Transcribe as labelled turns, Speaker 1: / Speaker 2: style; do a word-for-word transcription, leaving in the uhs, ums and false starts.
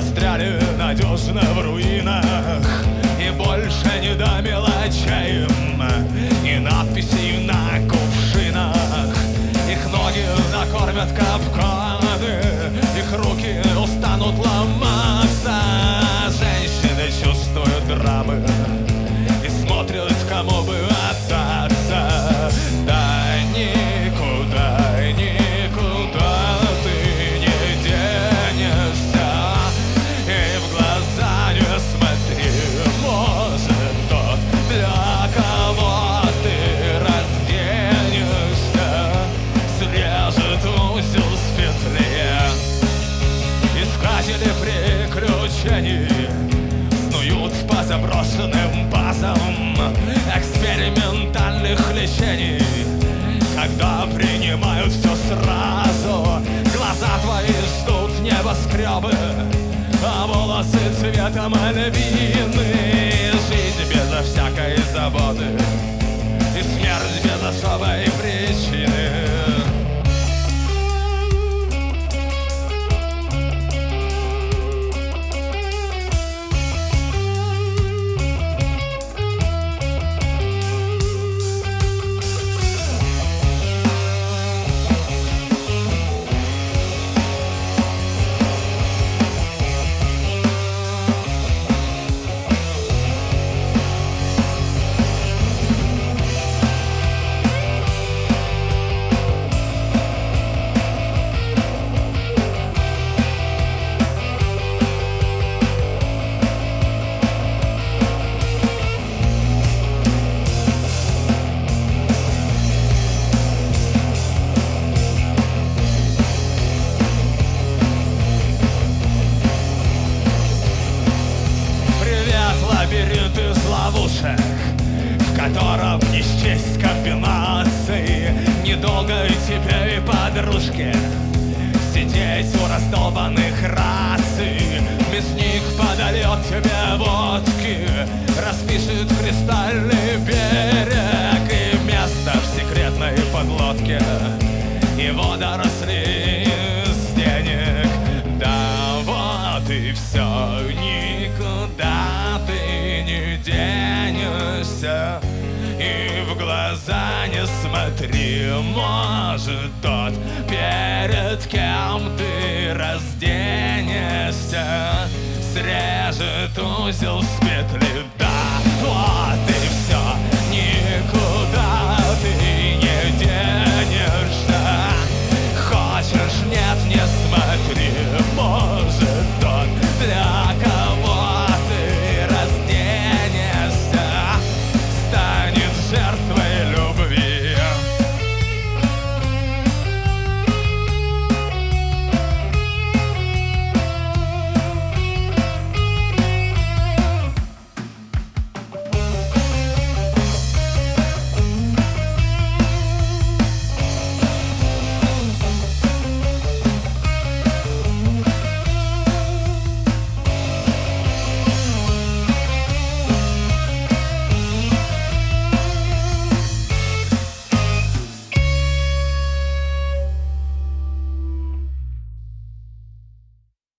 Speaker 1: застряли надежно в руинах, и больше не до мелочей, и надписей на кувшинах. Их ноги накормят капканы, их руки устанут ломаться. Женщины чувствуют драмы и смотрят, кому бы отдаться. Да никуда, никуда ты не денешься, и в глаза не смотри, может, тот, для кого ты разденешься, срежет узел с петли. Искатели приключений снуют по заброшенным базам экспериментальных лечений, когда принимают все сразу. Глаза твои ждут небоскребы, а волосы цветом альбины. Жизнь безо всякой заботы и смерть без особой причины. Лабиринт из ловушек, в котором не счесть комбинаций. Недолго и тебе и подружке сидеть у раздолбанных раций. Мясник подольет тебе водки, распишет кристальный берег и место в секретной подлодке, и водоросли из денег. Да вот и все, никуда ты не денешься, и в глаза не смотри, может, тот, перед кем ты разденешься, срежет узел с петли.